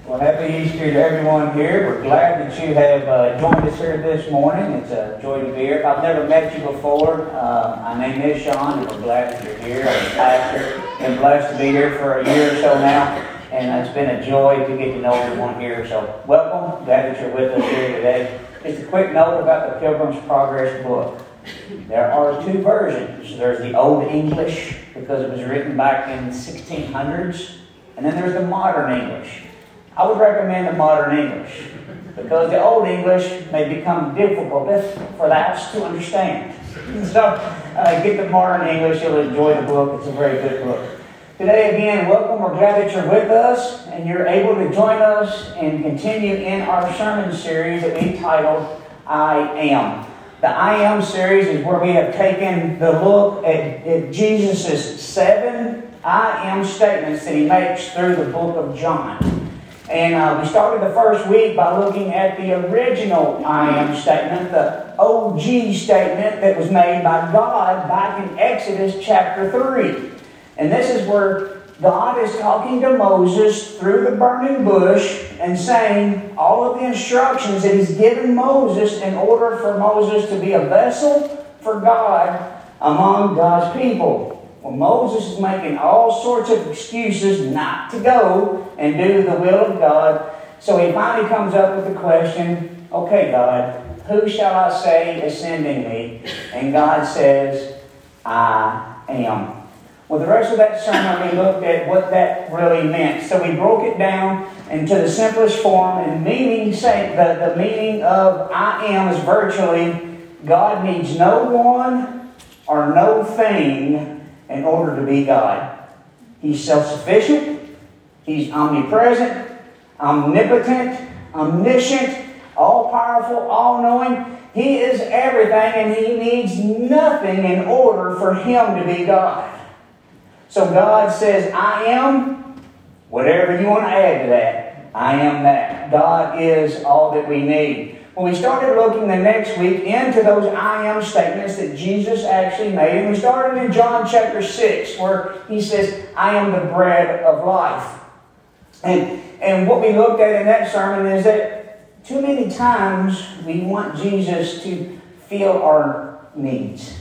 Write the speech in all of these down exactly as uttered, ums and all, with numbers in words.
Well, happy Easter to everyone here. We're glad that you have uh, joined us here this morning. It's a joy to be here. If I've never met you before, uh, my name is Sean, and we're glad that you're here. I'm a pastor. Been blessed to be here for a year or so now, and it's been a joy to get to know everyone here. So welcome. Glad that you're with us here today. Just a quick note about the Pilgrim's Progress book. There are two versions. There's the Old English, because it was written back in the sixteen hundreds, and then there's the Modern English. I would recommend the Modern English, because the Old English may become difficult for the house to understand. So uh, get the Modern English, you'll enjoy the book. It's a very good book. Today again, welcome. We're glad that you're with us and you're able to join us and continue in our sermon series that we titled I Am. The I Am series is where we have taken the look at, at Jesus' seven I Am statements that he makes through the book of John. And uh, we started the first week by looking at the original I Am statement, the O G statement that was made by God back in Exodus chapter three. And this is where God is talking to Moses through the burning bush and saying all of the instructions that He's given Moses in order for Moses to be a vessel for God among God's people. Well, Moses is making all sorts of excuses not to go and do the will of God. So he finally comes up with the question, okay, God, who shall I say is sending me? And God says, I am. Well, the rest of that sermon, we looked at what that really meant. So we broke it down into the simplest form, and meaning, say, the, the meaning of I am is virtually God needs no one or no thing in order to be God. He's self-sufficient. He's omnipresent, omnipotent, omniscient, all-powerful, all-knowing. He is everything, and He needs nothing in order for Him to be God. So God says, I am, whatever you want to add to that, I am that. God is all that we need. When we started looking the next week into those I am statements that Jesus actually made, and we started in John chapter six, where He says, I am the bread of life. And, and what we looked at in that sermon is that too many times we want Jesus to feel our needs.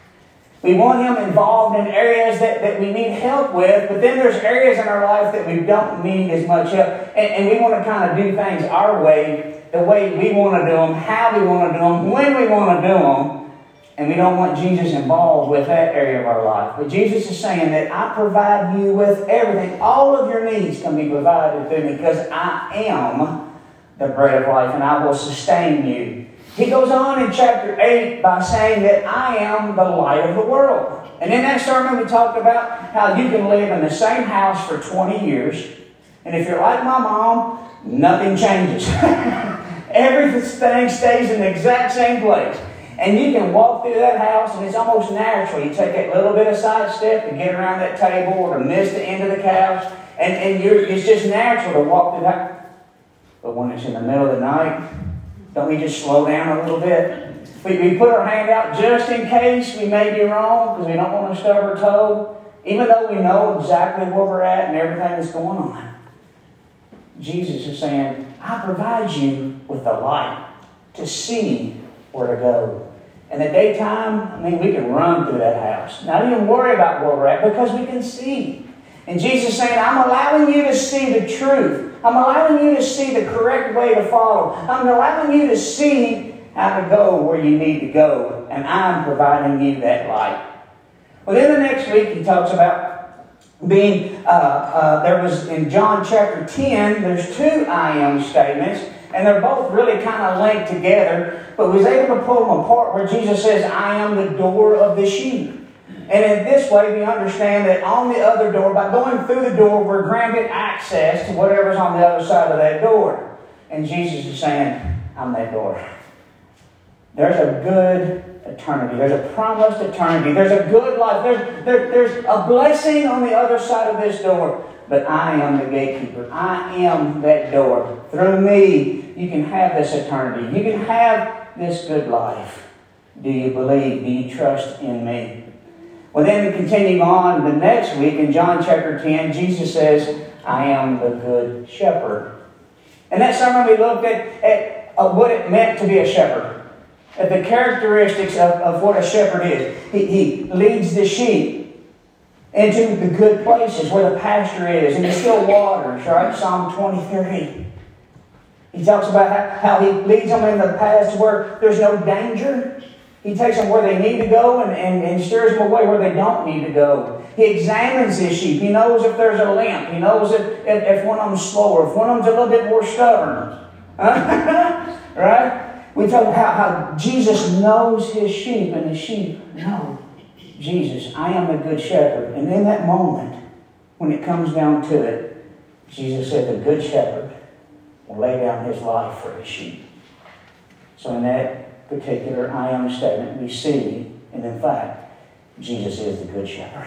We want Him involved in areas that, that we need help with, but then there's areas in our life that we don't need as much help. And, and we want to kind of do things our way, the way we want to do them, how we want to do them, when we want to do them. And we don't want Jesus involved with that area of our life. But Jesus is saying that I provide you with everything. All of your needs can be provided through me because I am the bread of life and I will sustain you. He goes on in chapter eight by saying that I am the light of the world. And in that sermon we talked about how you can live in the same house for twenty years. And if you're like my mom, nothing changes. Everything stays in the exact same place. And you can walk through that house and it's almost natural. You take that little bit of sidestep to get around that table or to miss the end of the couch. And, and you're, it's just natural to walk through that. But when it's in the middle of the night, don't we just slow down a little bit? We, we put our hand out just in case we may be wrong because we don't want to stub our toe, even though we know exactly where we're at and everything that's going on. Jesus is saying, I provide you with the light to see where to go. In the daytime, I mean, we can run through that house. Not even worry about where we're at because we can see. And Jesus is saying, I'm allowing you to see the truth. I'm allowing you to see the correct way to follow. I'm allowing you to see how to go where you need to go. And I'm providing you that light. Well, then the next week he talks about being, uh, uh, there was in John chapter ten, there's two I am statements. And they're both really kind of linked together. But we was able to pull them apart where Jesus says, I am the door of the sheep. And in this way, we understand that on the other door, by going through the door, we're granted access to whatever's on the other side of that door. And Jesus is saying, I'm that door. There's a good eternity. There's a promised eternity. There's a good life. There's, there, there's a blessing on the other side of this door. But I am the gatekeeper. I am that door. Through me, you can have this eternity. You can have this good life. Do you believe? Do you trust in me? Well, then continuing on the next week in John chapter ten, Jesus says, I am the good shepherd. In that sermon, we looked at, at uh, what it meant to be a shepherd, at the characteristics of, of what a shepherd is. He, he leads the sheep into the good places where the pasture is, and the still waters, right? Psalm twenty-three. He talks about how, how he leads them in the paths where there's no danger. He takes them where they need to go and, and, and steers them away where they don't need to go. He examines his sheep. He knows if there's a limp. He knows if, if, if one of them's slower, if one of them's a little bit more stubborn. Right? We talk about how, how Jesus knows his sheep, and the sheep know Jesus. I am the good shepherd. And in that moment, when it comes down to it, Jesus said the good shepherd will lay down his life for his sheep. So in that particular I am statement, we see, and in fact, Jesus is the good shepherd.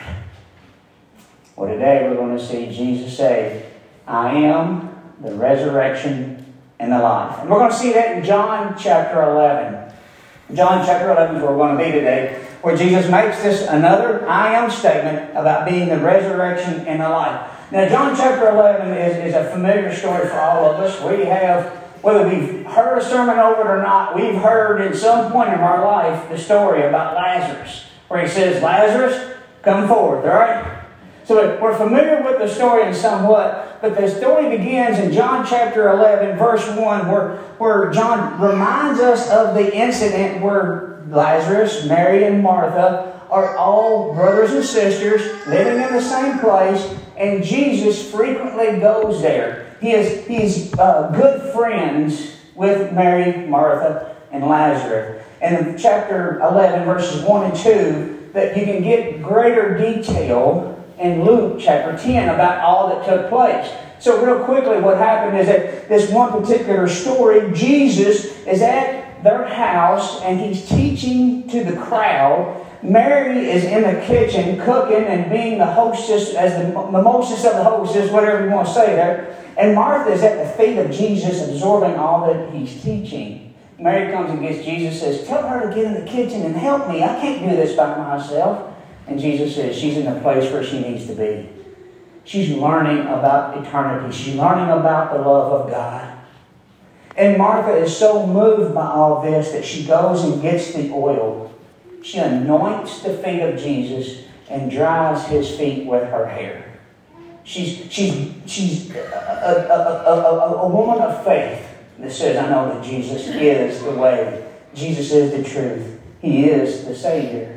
Well, today we're going to see Jesus say, I am the resurrection and the life. And we're going to see that in John chapter eleven. John chapter eleven is where we're going to be today, where Jesus makes this another I am statement about being the resurrection and the life. Now, John chapter eleven is, is a familiar story for all of us. We have, whether we've heard a sermon over it or not, we've heard at some point in our life the story about Lazarus, where he says, Lazarus, come forth, all right? So we're familiar with the story in somewhat, but the story begins in John chapter eleven, verse one, where, where John reminds us of the incident where Lazarus, Mary, and Martha are all brothers and sisters living in the same place, and Jesus frequently goes there. He is he's uh, good friends with Mary, Martha, and Lazarus. And in chapter eleven, verses one and two, that you can get greater detail in Luke chapter ten about all that took place. So real quickly, what happened is that this one particular story, Jesus is at their house and he's teaching to the crowd. Mary is in the kitchen cooking and being the hostess, as the, the mostest of the hostess, whatever you want to say there. And Martha is at the feet of Jesus absorbing all that he's teaching. Mary comes and gets Jesus, says, tell her to get in the kitchen and help me. I can't do this by myself. And Jesus says she's in the place where she needs to be. She's learning about eternity. She's learning about the love of God. And Martha is so moved by all this that she goes and gets the oil. She anoints the feet of Jesus and dries his feet with her hair. She's, she's, she's a, a, a, a, a woman of faith that says, I know that Jesus is the way. Jesus is the truth. He is the Savior.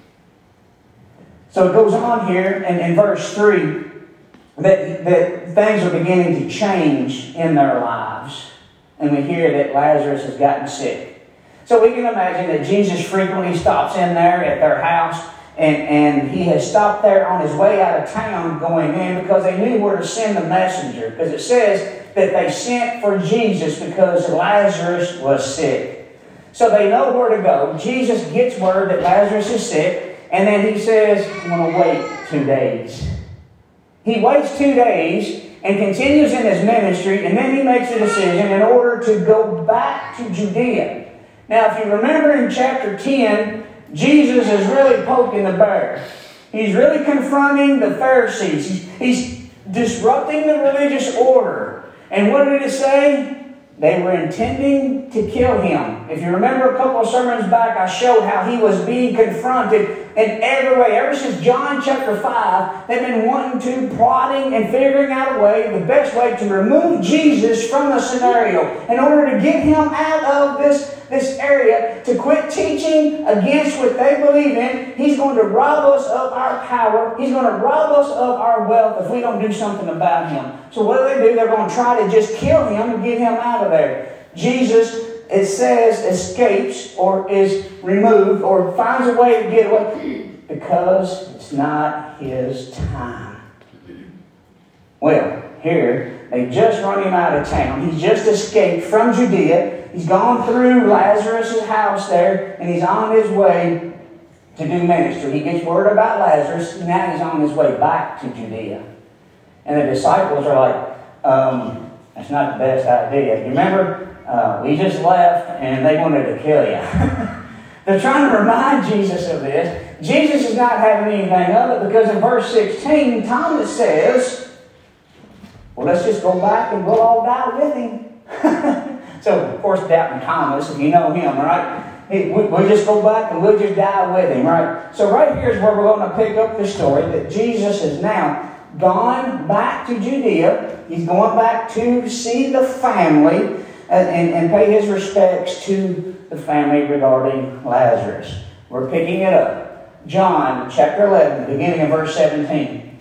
So it goes on here in, in verse three that, that things are beginning to change in their lives. And we hear that Lazarus has gotten sick. So we can imagine that Jesus frequently stops in there at their house, and, and he has stopped there on his way out of town going in because they knew where to send the messenger. Because it says that they sent for Jesus because Lazarus was sick. So they know where to go. Jesus gets word that Lazarus is sick. And then he says, I'm going to wait two days. He waits two days and continues in his ministry, and then he makes a decision in order to go back to Judea. Now, if you remember in chapter ten, Jesus is really poking the bear. He's really confronting the Pharisees. He's, he's disrupting the religious order. And what did it say? They were intending to kill him. If you remember a couple of sermons back, I showed how he was being confronted in every way. Ever since John chapter five, they've been wanting to, plotting and figuring out a way, the best way to remove Jesus from the scenario in order to get him out of this, this area, to quit teaching against what they believe in. He's going to rob us of our power. He's going to rob us of our wealth if we don't do something about him. So what do they do? They're going to try to just kill him and get him out of there. Jesus, it says, escapes or is removed or finds a way to get away because it's not his time. Well, here, they just run him out of town. He's just escaped from Judea. He's gone through Lazarus' house there, and he's on his way to do ministry. He gets word about Lazarus, and now he's on his way back to Judea. And the disciples are like, um, that's not the best idea. You remember? Uh, we just left, and they wanted to kill you. They're trying to remind Jesus of this. Jesus is not having anything of it because in verse sixteen, Thomas says, well, let's just go back and we'll all die with him. So, of course, Doubting Thomas, if you know him, right? He, we, we'll just go back and we'll just die with him, right? So right here is where we're going to pick up the story that Jesus has now gone back to Judea. He's going back to see the family and, and, and pay his respects to the family regarding Lazarus. We're picking it up. John chapter eleven, beginning in verse seventeen.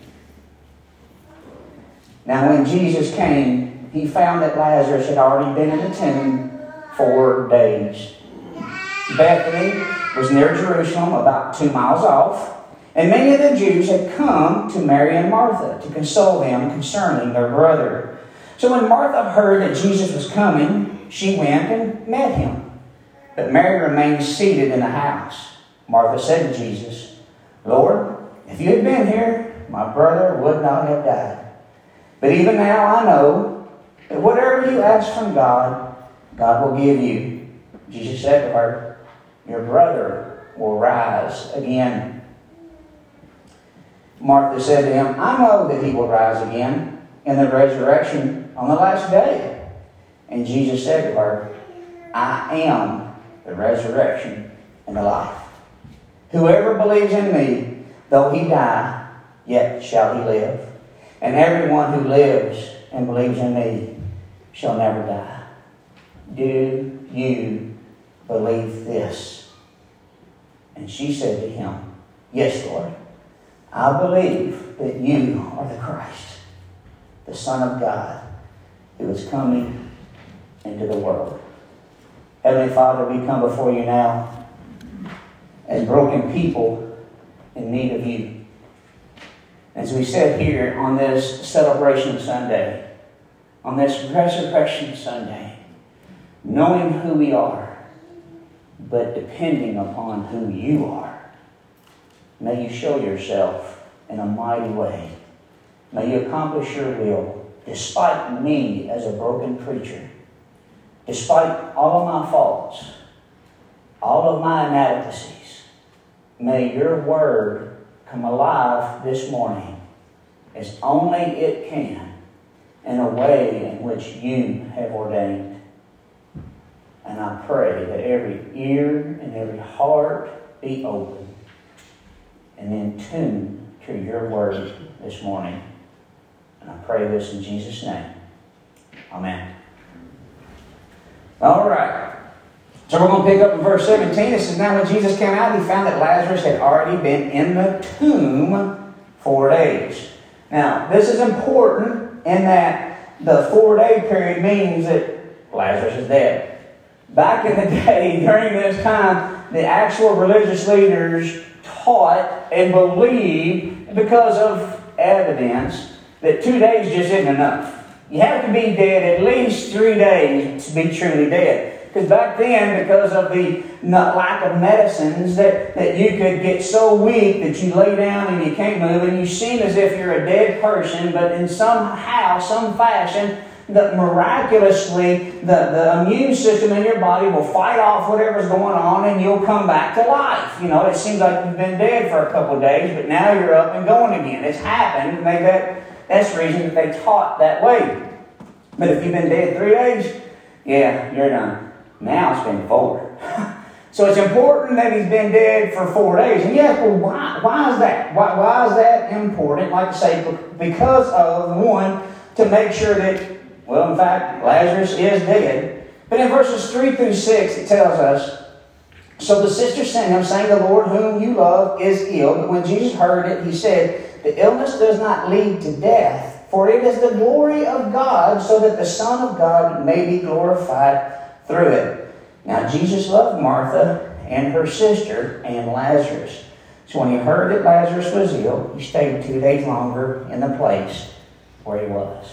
Now when Jesus came, he found that Lazarus had already been in the tomb four days. Bethany was near Jerusalem, about two miles off, and many of the Jews had come to Mary and Martha to console them concerning their brother. So when Martha heard that Jesus was coming, she went and met him. But Mary remained seated in the house. Martha said to Jesus, Lord, if you had been here, my brother would not have died. But even now I know that whatever you ask from God, God will give you. Jesus said to her, your brother will rise again. Martha said to him, I know that he will rise again in the resurrection on the last day. And Jesus said to her, I am the resurrection and the life. Whoever believes in me, though he die, yet shall he live. And everyone who lives and believes in me shall never die. Do you believe this? And she said to him, yes, Lord, I believe that you are the Christ, the Son of God, who is coming into the world. Heavenly Father, we come before you now as broken people in need of you. As we sit here on this celebration Sunday, on this resurrection Sunday, knowing who we are, but depending upon who you are, may you show yourself in a mighty way. May you accomplish your will, despite me as a broken preacher, despite all of my faults, all of my inadequacies. May your word come alive this morning as only it can, in a way in which you have ordained. And I pray that every ear and every heart be open and in tune to your word this morning. And I pray this in Jesus' name. Amen. All right. So we're going to pick up in verse seventeen. It says, now when Jesus came out, he found that Lazarus had already been in the tomb four days. Now, this is important in that the four-day period means that Lazarus is dead. Back in the day, during this time, the actual religious leaders taught and believed, because of evidence, that two days just isn't enough. You have to be dead at least three days to be truly dead. Because back then, because of the lack of medicines, that, that you could get so weak that you lay down and you can't move, and you seem as if you're a dead person, but in somehow, some fashion, that miraculously the, the immune system in your body will fight off whatever's going on and you'll come back to life. You know, it seems like you've been dead for a couple of days, but now you're up and going again. It's happened, and they, that, that's the reason that they taught that way. But if you've been dead three days, yeah, you're done. Now it's been four. So it's important that he's been dead for four days. And yes, well, why, why is that? Why, why is that important? Like I say, because of, one, to make sure that, well, in fact, Lazarus is dead. But in verses three through six, it tells us, so the sisters sent him, saying, the Lord whom you love is ill. But when Jesus heard it, he said, the illness does not lead to death, for it is the glory of God, so that the Son of God may be glorified through it. Now, Jesus loved Martha and her sister and Lazarus. So when he heard that Lazarus was ill, he stayed two days longer in the place where he was.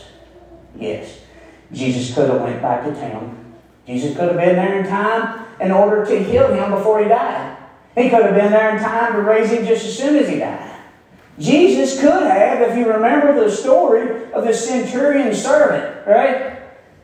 Yes, Jesus could have went back to town. Jesus could have been there in time in order to heal him before he died. He could have been there in time to raise him just as soon as he died. Jesus could have, if you remember the story of the centurion servant, right?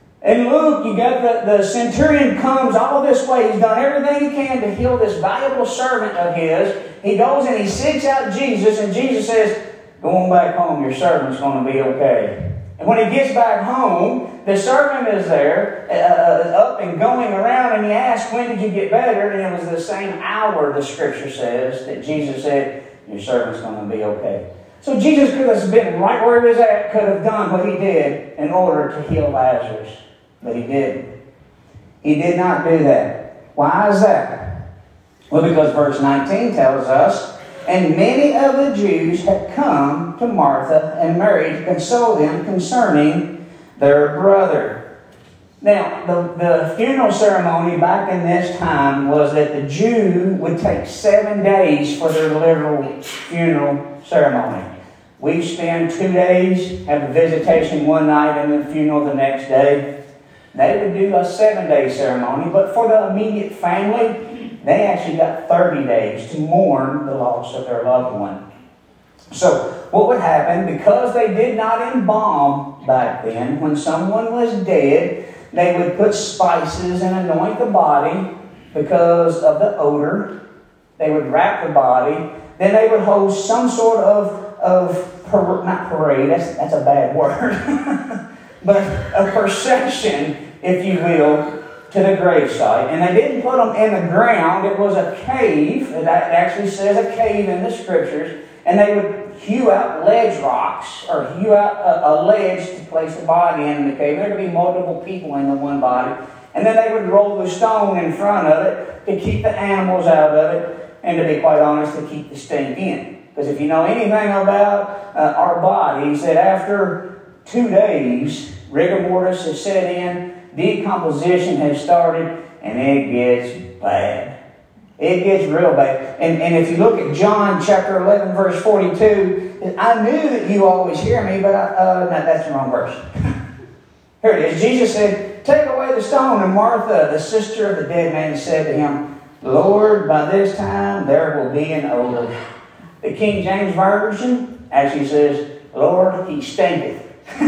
In Luke, you got the, the centurion comes all this way. He's done everything he can to heal this valuable servant of his. He goes and he seeks out Jesus, and Jesus says, go on back home. Your servant's going to be okay. And when he gets back home, the servant is there, uh, up and going around, and he asks, when did you get better? And it was the same hour, the Scripture says, that Jesus said, your servant's going to be okay. So Jesus could have been right where he was at, could have done what he did in order to heal Lazarus. But he didn't. He did not do that. Why is that? Well, because verse nineteen tells us, and many of the Jews had come to Martha and Mary to console them concerning their brother. Now, the, the funeral ceremony back in this time was that the Jew would take seven days for their literal funeral ceremony. We spend two days, have a visitation one night, and then funeral the next day. They would do a seven-day ceremony, but for the immediate family, they actually got thirty days to mourn the loss of their loved one. So, what would happen, because they did not embalm back then, when someone was dead, they would put spices and anoint the body because of the odor. They would wrap the body. Then they would hold some sort of, of par- not parade, that's, that's a bad word, but a procession, if you will, to the gravesite. And they didn't put them in the ground. It was a cave. It actually says a cave in the Scriptures. And they would hew out ledge rocks, or hew out a, a ledge to place the body in the cave. There would be multiple people in the one body. And then they would roll the stone in front of it to keep the animals out of it, and to be quite honest, to keep the stink in. Because if you know anything about uh, our bodies, that after two days, rigor mortis has set in, decomposition has started, and it gets bad. It gets real bad. And, and if you look at John chapter eleven, verse forty-two, I knew that you always hear me, but I, uh, no, that's the wrong verse. Here it is. Jesus said, take away the stone. And Martha, the sister of the dead man, said to him, Lord, by this time there will be an odor. The King James Version actually says, Lord, he stinketh.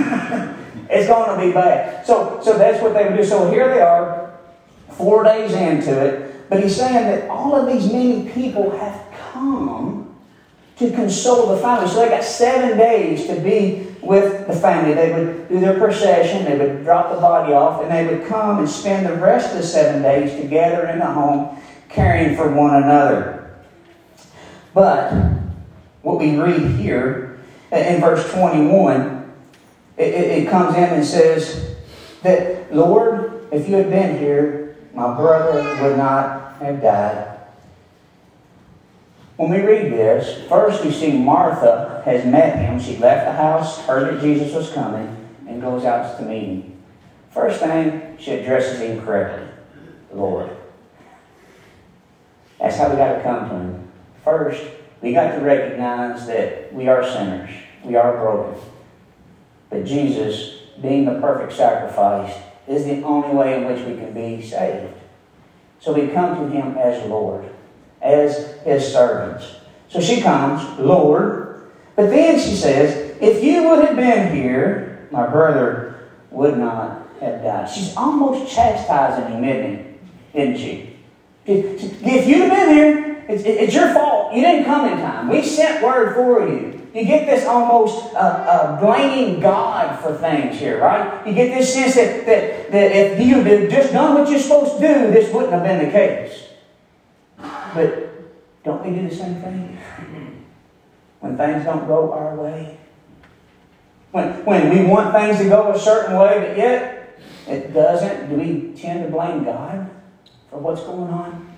It's going to be bad. So, so that's what they would do. So here they are, four days into it. But he's saying that all of these many people have come to console the family. So they got seven days to be with the family. They would do their procession. They would drop the body off. And they would come and spend the rest of the seven days together in the home, caring for one another. But what we read here in verse twenty-one, it, it, it comes in and says that, Lord, if you had been here, my brother would not have died. When we read this, first we see Martha has met him. She left the house, heard that Jesus was coming, and goes out to meet him. First thing, she addresses him correctly. Lord. That's how we got to come to him. First, we got to recognize that we are sinners. We are broken. But Jesus, being the perfect sacrifice, is the only way in which we can be saved. So we come to him as Lord, as his servants. So she comes, Lord. But then she says, if you would have been here, my brother would not have died. She's almost chastising him, isn't, isn't she? If you'd have been here, it's, it's your fault. You didn't come in time. We sent word for you. You get this almost uh, uh, blaming God for things here, right? You get this sense that, that, that if you had just done what you're supposed to do, this wouldn't have been the case. But don't we do the same thing? When things don't go our way? When, when we want things to go a certain way, but yet it doesn't, do we tend to blame God for what's going on?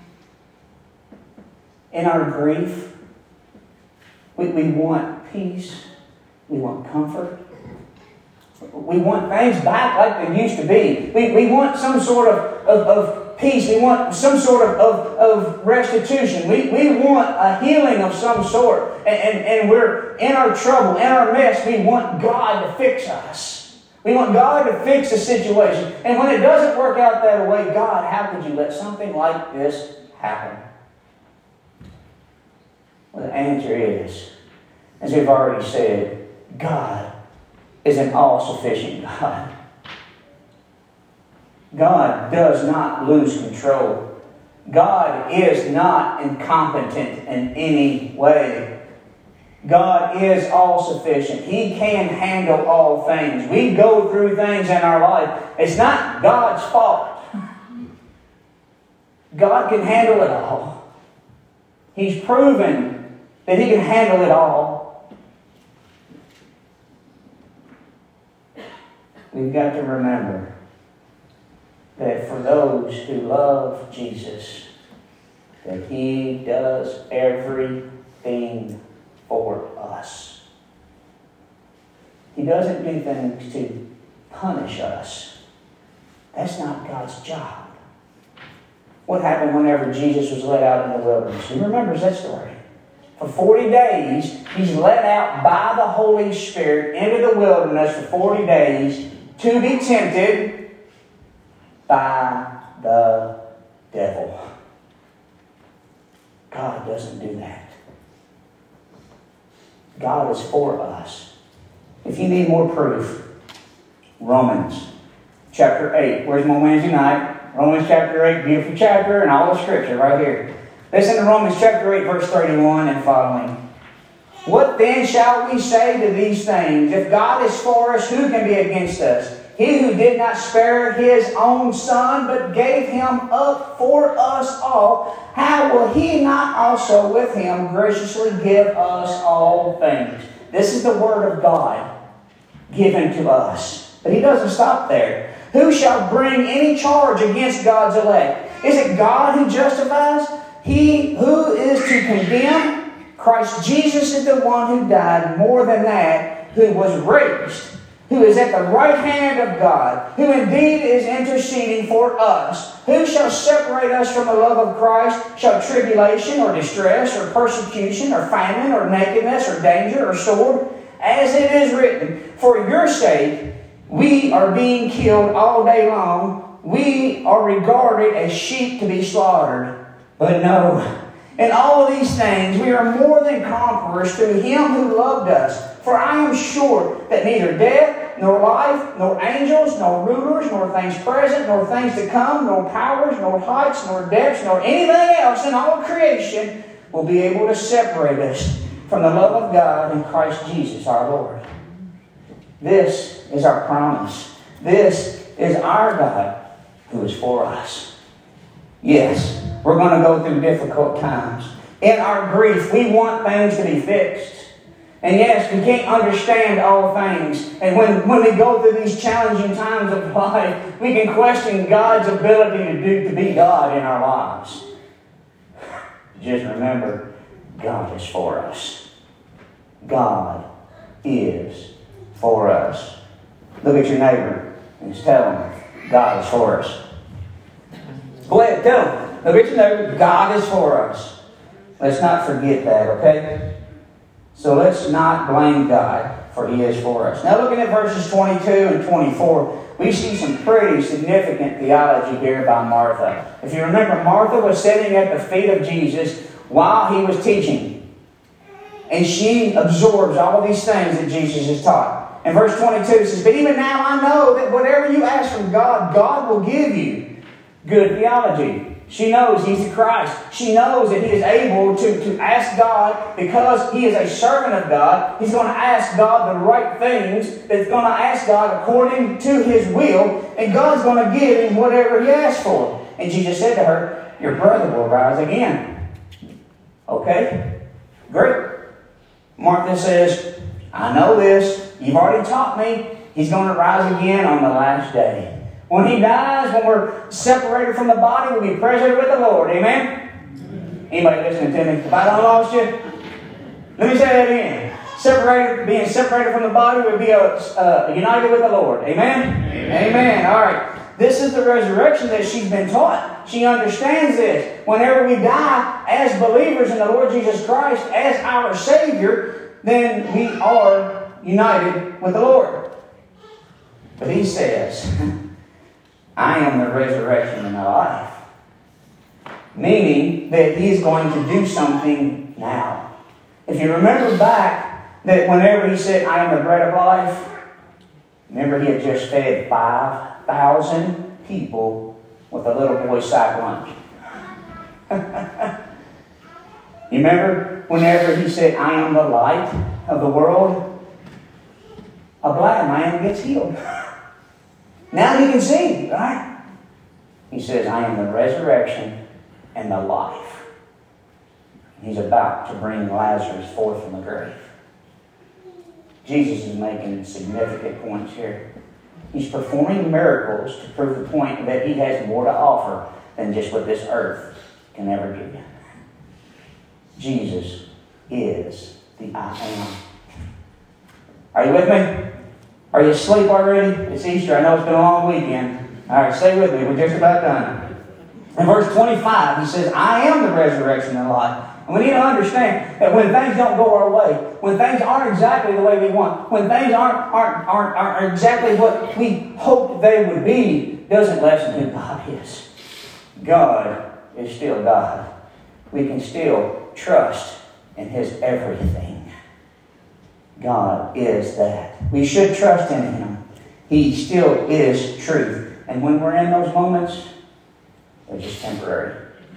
In our grief, we, we want peace. We want comfort. We want things back like they used to be. We, we want some sort of, of, of peace. We want some sort of, of, of restitution. We, we want a healing of some sort. And, and, and we're in our trouble, in our mess. We want God to fix us. We want God to fix the situation. And when it doesn't work out that way, God, how could you let something like this happen? Well, the answer is, as we've already said, God is an all-sufficient God. God does not lose control. God is not incompetent in any way. God is all-sufficient. He can handle all things. We go through things in our life. It's not God's fault. God can handle it all. He's proven that He can handle it all. We've got to remember that for those who love Jesus, that He does everything for us. He doesn't do things to punish us. That's not God's job. What happened whenever Jesus was led out in the wilderness? Who remembers that story? For forty days, He's led out by the Holy Spirit into the wilderness for forty days to be tempted by the devil. God doesn't do that. God is for us. If you need more proof, Romans chapter eight. Where's my Wednesday night? Romans chapter eight, beautiful chapter, and all the Scripture right here. Listen to Romans chapter eight, verse thirty-one and following. What then shall we say to these things? If God is for us, who can be against us? He who did not spare His own Son, but gave Him up for us all, how will He not also with Him graciously give us all things? This is the Word of God given to us. But He doesn't stop there. Who shall bring any charge against God's elect? Is it God who justifies? He who is to condemn? Christ Jesus is the one who died, more than that, who was raised, who is at the right hand of God, who indeed is interceding for us. Who shall separate us from the love of Christ? Shall tribulation or distress or persecution or famine or nakedness or danger or sword? As it is written, for your sake we are being killed all day long. We are regarded as sheep to be slaughtered. But no, in all of these things we are more than conquerors through Him who loved us. For I am sure that neither death, nor life, nor angels, nor rulers, nor things present, nor things to come, nor powers, nor heights, nor depths, nor anything else in all creation will be able to separate us from the love of God in Christ Jesus our Lord. This is our promise. This is our God who is for us. Yes, we're going to go through difficult times. In our grief, we want things to be fixed. And yes, we can't understand all things. And when, when we go through these challenging times of life, we can question God's ability to do to be God in our lives. Just remember, God is for us. God is for us. Look at your neighbor and just tell him, God is for us. Go ahead, tell him. Look at your neighbor, God is for us. Let's not forget that, okay? So let's not blame God, for He is for us. Now looking at verses twenty-two and twenty-four, we see some pretty significant theology here by Martha. If you remember, Martha was sitting at the feet of Jesus while He was teaching. And she absorbs all these things that Jesus has taught. And verse twenty-two says, but even now I know that whatever you ask from God, God will give you. Good theology. She knows He's the Christ. She knows that He is able to, to ask God, because He is a servant of God, He's going to ask God the right things, that's going to ask God according to His will, and God's going to give him whatever he asks for. And Jesus said to her, your brother will rise again. Okay? Great. Martha says, I know this. You've already taught me. He's going to rise again on the last day. When He dies, when we're separated from the body, we'll be present with the Lord. Amen? Amen. Anybody listening to me? If I don't lost you, let me say that again. Separated, being separated from the body, we'll be uh, united with the Lord. Amen? Amen? Amen. All right. This is the resurrection that she's been taught. She understands this. Whenever we die as believers in the Lord Jesus Christ as our Savior, then we are united with the Lord. But He says, I am the resurrection and the life. Meaning that He's going to do something now. If you remember back that whenever He said, I am the bread of life, remember He had just fed five thousand people with a little boy's sack lunch. You remember whenever he said, I am the light of the world? A blind man gets healed. Now he can see, right? He says, I am the resurrection and the life. He's about to bring Lazarus forth from the grave. Jesus is making significant points here. He's performing miracles to prove the point that he has more to offer than just what this earth can ever give you. Jesus is the I am. Are you with me? Are you asleep already? It's Easter. I know it's been a long weekend. All right, stay with me. We're just about done. In verse twenty-five, he says, I am the resurrection and life. And we need to understand that when things don't go our way, when things aren't exactly the way we want, when things aren't, aren't, aren't, aren't exactly what we hoped they would be, doesn't lessen who God is. God is still God. We can still trust in His everything. God is that. We should trust in Him. He still is truth. And when we're in those moments, they're just temporary.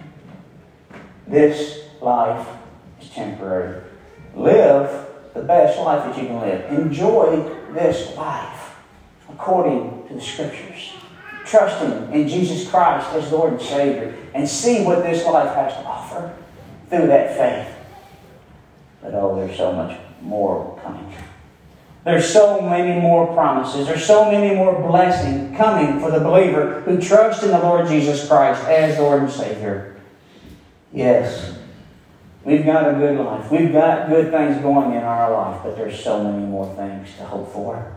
This life is temporary. Live the best life that you can live. Enjoy this life according to the Scriptures. Trusting in Jesus Christ as Lord and Savior. And see what this life has to offer through that faith. But oh, there's so much more coming. There's so many more promises. There's so many more blessings coming for the believer who trusts in the Lord Jesus Christ as Lord and Savior. Yes, we've got a good life. We've got good things going in our life, but there's so many more things to hope for.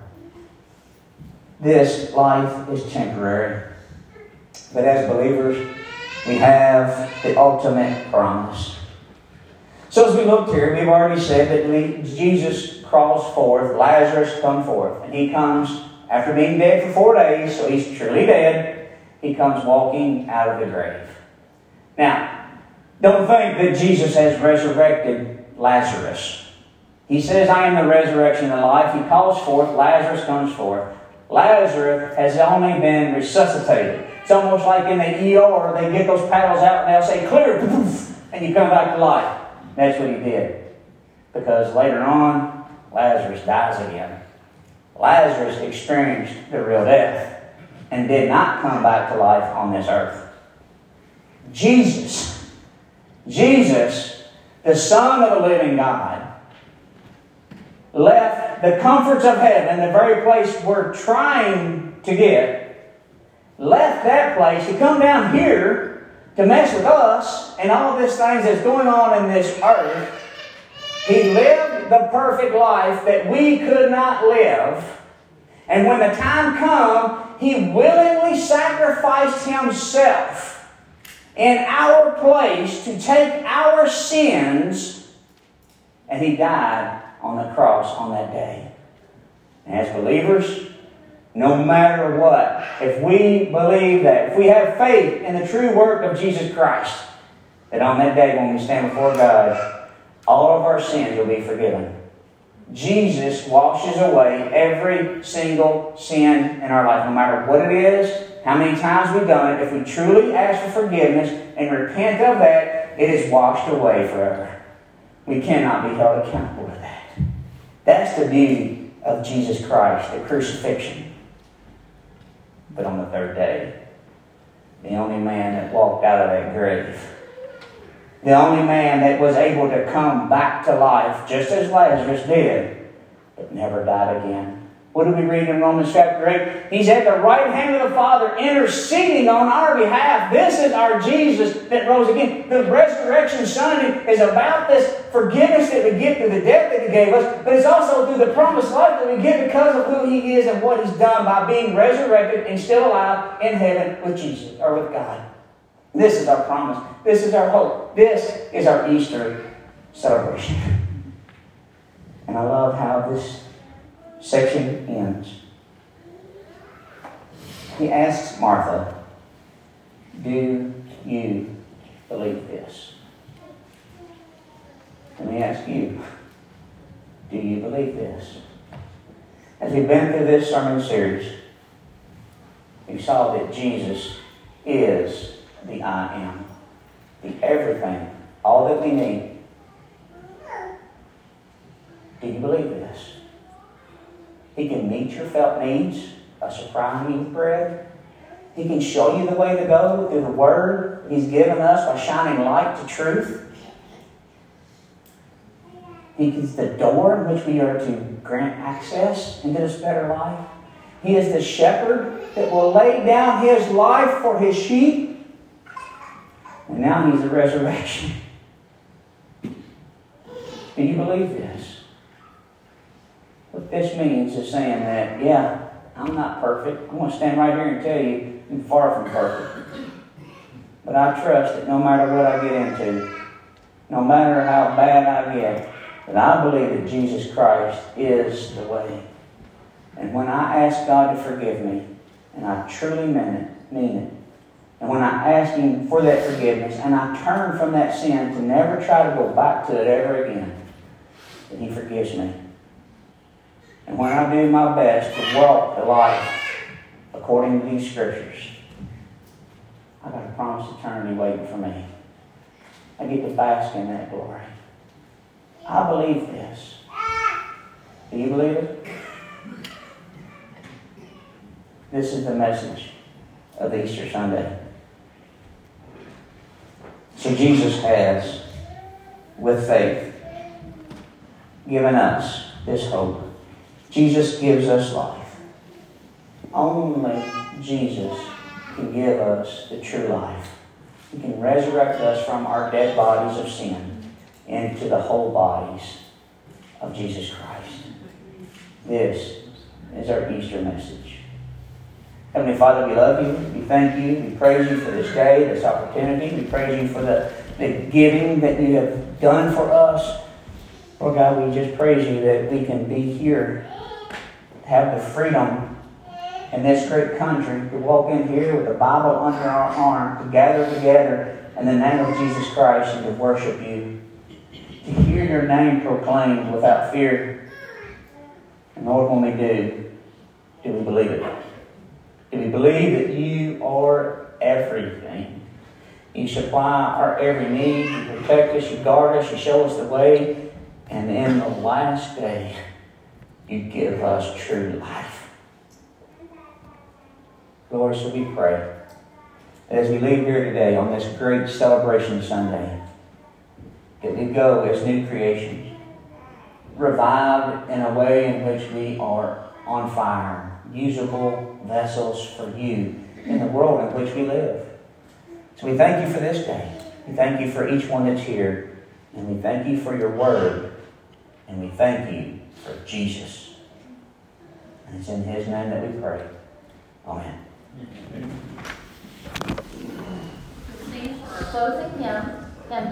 This life is temporary. But as believers, we have the ultimate promise. So as we looked here, we've already said that Jesus crawls forth, Lazarus comes forth, and he comes after being dead for four days, so he's truly dead. He comes walking out of the grave. Now, don't think that Jesus has resurrected Lazarus. He says, I am the resurrection and the life. He calls forth, Lazarus comes forth. Lazarus has only been resuscitated. It's almost like in the E R, they get those paddles out and they'll say, clear, and you come back to life. That's what he did. Because later on, Lazarus dies again. Lazarus experienced the real death and did not come back to life on this earth. Jesus, Jesus, the Son of the living God, left the comforts of heaven, the very place we're trying to get, left that place to come down here to mess with us and all of these things that's going on in this earth. He lived the perfect life that we could not live. And when the time come, He willingly sacrificed Himself in our place to take our sins. And He died on the cross on that day. And as believers, no matter what, if we believe that, if we have faith in the true work of Jesus Christ, that on that day when we stand before God, all of our sins will be forgiven. Jesus washes away every single sin in our life, no matter what it is, how many times we've done it. If we truly ask for forgiveness and repent of that, it is washed away forever. We cannot be held accountable to that. That's the beauty of Jesus Christ, the crucifixion. But on the third day, the only man that walked out of that grave, the only man that was able to come back to life, just as Lazarus did, but never died again. What do we read in Romans chapter eight? He's at the right hand of the Father, interceding on our behalf. This is our Jesus that rose again. The resurrection Sunday is about this forgiveness that we get through the death that He gave us, but it's also through the promised life that we get because of who He is and what He's done by being resurrected and still alive in heaven with Jesus, or with God. This is our promise. This is our hope. This is our Easter celebration. And I love how this section ends. He asks Martha, do you believe this? Let me ask you, do you believe this? As we've been through this sermon series, we saw that Jesus is the I am, the everything, all that we need Do you believe this? He can meet your felt needs by supplying you with bread. He can show you the way to go through the Word He's given us by shining light to truth. He is the door in which we are to grant access into this better life. He is the shepherd that will lay down His life for His sheep. And now He's the resurrection. Do you believe this? What this means is saying that, yeah, I'm not perfect. I'm going to stand right here and tell you I'm far from perfect. But I trust that no matter what I get into, no matter how bad I get, that I believe that Jesus Christ is the way. And when I ask God to forgive me, and I truly mean it, mean it, and when I ask Him for that forgiveness, and I turn from that sin to never try to go back to it ever again, that He forgives me. And when I do my best to walk the life according to these Scriptures, I've got a promised eternity waiting for me. I get to bask in that glory. I believe this. Do you believe it? This is the message of Easter Sunday. So Jesus has, with faith, given us this hope. Jesus gives us life. Only Jesus can give us the true life. He can resurrect us from our dead bodies of sin into the whole bodies of Jesus Christ. This is our Easter message. Heavenly Father, we love you. We thank you. We praise you for this day, this opportunity. We praise you for the, the giving that you have done for us. Lord God, we just praise you that we can be here, have the freedom in this great country to walk in here with a Bible under our arm, to gather together in the name of Jesus Christ and to worship you. To hear your name proclaimed without fear. And Lord, when we do, do we believe it? Do we believe that you are everything? You supply our every need, you protect us, you guard us, you show us the way, and in the last day, you give us true life. Lord, so we pray that as we leave here today on this great celebration Sunday, that we go as new creations, revived in a way in which we are on fire, usable vessels for you in the world in which we live. So we thank you for this day. We thank you for each one that's here. And we thank you for your word. And we thank you for Jesus. And it's in His name that we pray. Amen. Sing for our closing hymn.